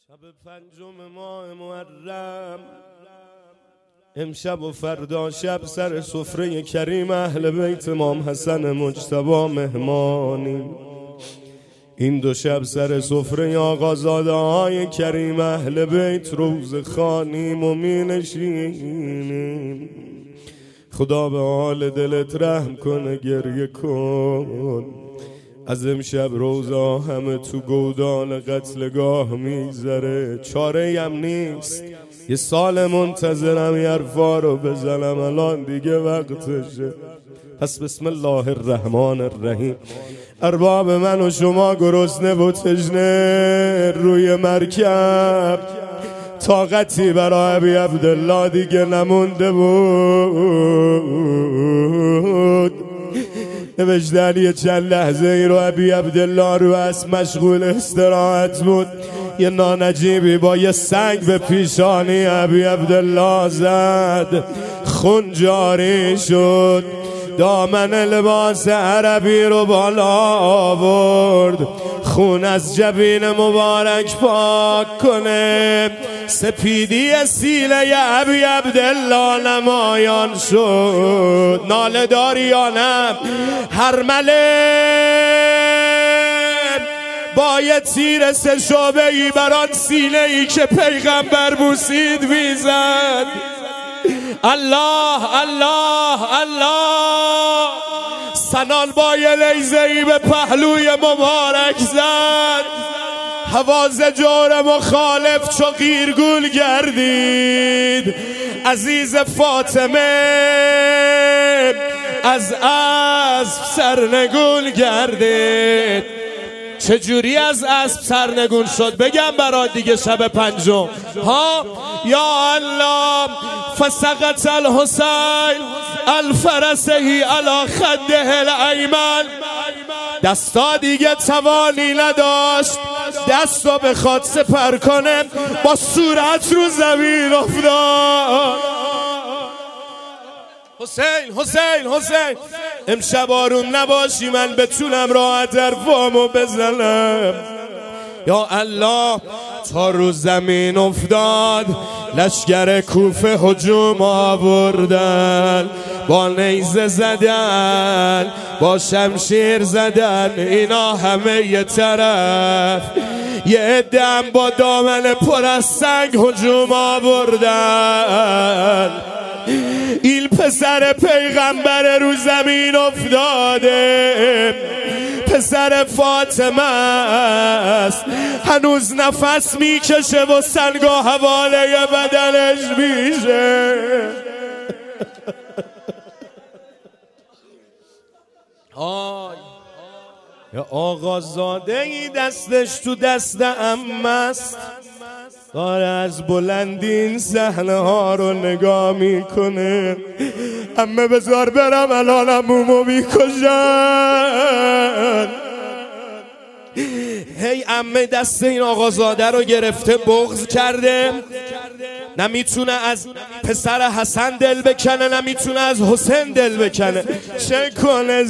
شب 5 ماه محرم، امشب و فردا شب سر سفره کریم اهل بیت امام حسن مجتبی مهمانیم. این دو شب سر سفره آقازاده های کریم اهل بیت روز خوانیم و می نشینیم. خدا به حال دلت رحم کنه، گریه کن. از امشب روزا همه تو گودال قتلگاه میذاره، چاره هم نیست. یه سال منتظرم یه حرفا رو بزنم، الان دیگه وقتشه. پس بسم الله الرحمن الرحیم. ارباب من و شما گرسنه و تشنه روی مرکب، طاقتی برای ابی عبدالله دیگه نمونده بود. نوشتن یه چند لحظه ای رو ابی عبدالله رو از مشغول استراحت بود. یه نانجیبی با یه سنگ به پیشانی ابی عبدالله زد، خون جاری شد. دامن لباس عربی رو بالا آورد، خون از جبین مبارک پاک کنه. سپیدی سیله ابی عبدالله نمایان شد. ناله داری یا نه؟ هرمله با یه تیر 3 شعبه‌ای بران سینه ای که پیغمبر بوسید میزد. الله الله الله. سنان با یه لیزه‌ای به پهلوی مبارک زد. حواز جور مخالف چو قیرگول گردید. عزیز فاطمه از اسب سرنگون گردید. چجوری از اسب سرنگون شد؟ بگم برات دیگه. شب 5 ها یا الله. فسقط الحسین الفرسهی علی خده الایمن. دستا دیگه توانی نداشت دستو بخواد سپر کنه، با صورت رو زمین افتاد. حسین حسین حسین. امشب آروم نباشی، من بتونم راحت حرفامو بزنم. یا الله. تا رو زمین افتاد، لشگر کوفه هجوم آوردن، با نیزه زدن، با شمشیر زدن. اینا همه یه طرف، یه عده‌ام با دامن پر از سنگ هجوم آوردن. این پسر پیغمبر رو زمین افتاده، پسر فاطمه است، هنوز نفس میکشه و سنگا حواله بدنش میشه. یا آقازاده ای دستش تو دست عمه است، داره از بلندی این صحنه ها رو نگاه میکنه. عمه بذار برم الان عمومو میکشن. هی عمه دست این آقازاده رو گرفته بغض کرده، نمیتونه از پسر حسن دل بکنه، نمیتونه از حسین دل بکنه. چه کنه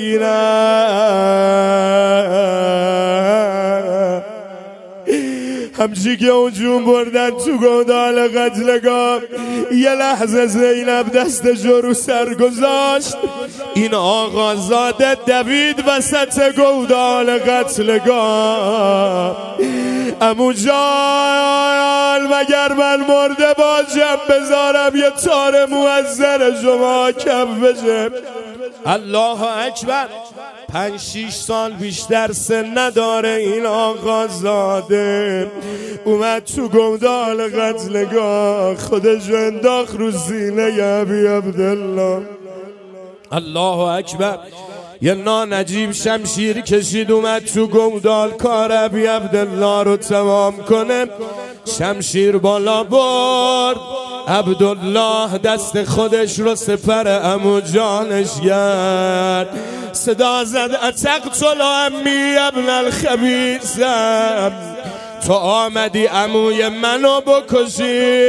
زینب؟ همچی که هجوم بردن تو گودال قتلگاه، یه لحظه زینب دستشو رو سر گذاشت. این آقازاده دوید وسط گودال قتلگاه. عمو جان مگر من مرده باشم بذارم یه تار موزر شما کف بشه؟ الله اکبر. 5-6 سال بیشتر سن نداره این آقازاده. اومد تو گودال قتلگاه، خودش انداخت رو سینه ابی عبدالله. الله اکبر. یه نانجیب شمشیر کشید اومد تو گودال کار ابی عبدالله رو تمام کنه. شمشیر بالا برد، عبدالله دست خودش رو سپر عمو جانش کرد. صدا زد اتقتل عمی ابن الخبیثم. تو آمدی عموی منو بکشی،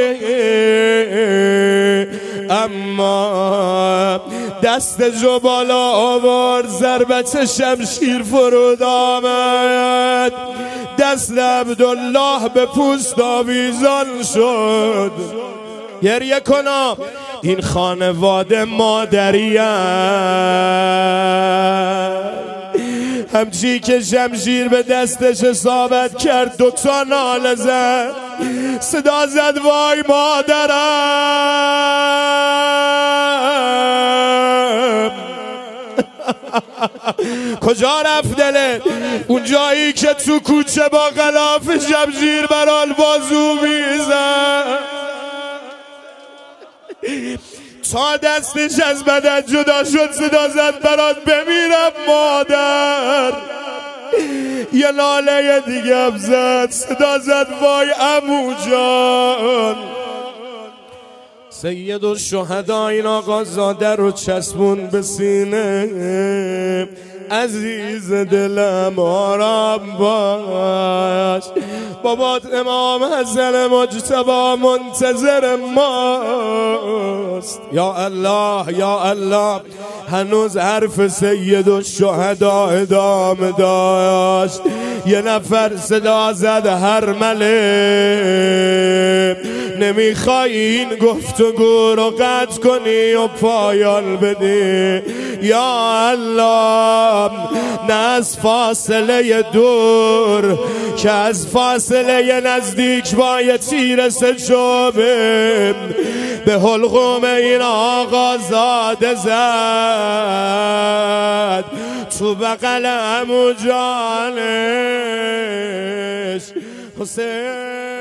اما دست جو بالا آورد، ضربت شمشیر فرود آمد. دست عبدالله به پوست آویزان شد. گریه کنم این خانواده مادری همچی که شمشیر به دستش اصابت کرد دوتا ناله زد، صدا زد وای مادرم. کجا رفت دلت؟ اون جایی که تو کوچه با غلاف شمشیر برال بازو میزد تا دستش از بدن جدا شد، صدا زد برات بمیرم مادر. یه ناله دیگه هم زد، صدا زد وای عمو جان. سید الشهدا این آقا زاده رو چسبون به سینه، عزیز دلم آرام باش، بابات امام حسن مجتبی منتظر ماست. یا الله یا الله. هنوز حرف سید الشهدا ادامه داشت. یه نفر صدا زد هرمله، نمیخوای این گفتگو رو قطع کنی و پایان بدی؟ یا الله، نه از فاصله دور که از فاصله نزدیک با یه تیر سجابه به حلقوم این آقا زاده زد، تو بغل عمو جانش حسین.